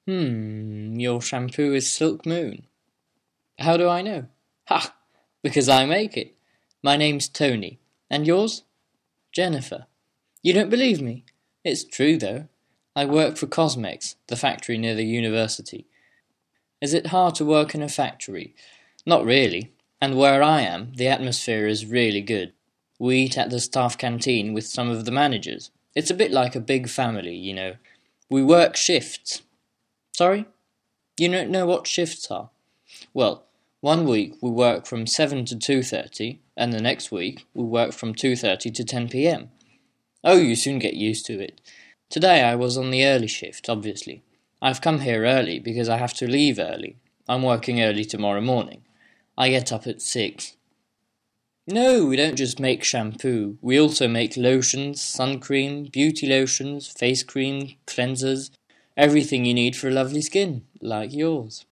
Your shampoo is Silk Moon. How do I know? Ha! Because I make it. My name's Tony. And yours? Jennifer. You don't believe me? It's true, though. I work for Cosmex, the factory near the university. Is it hard to work in a factory? Not really. And where I am, the atmosphere is really good. We eat at the staff canteen with some of the managers. It's a bit like a big family, you know. We work shifts. Sorry? You don't know what shifts are? Well, one week we work from 7 to 2:30, and the next week we work from 2:30 to 10 p.m. Oh, you soon get used to it. Today I was on the early shift, obviously. I've come here early because I have to leave early. I'm working early tomorrow morning. I get up at 6. No, we don't just make shampoo. We also make lotions, sun cream, beauty lotions, face cream, cleansers, everything you need for a lovely skin, like yours.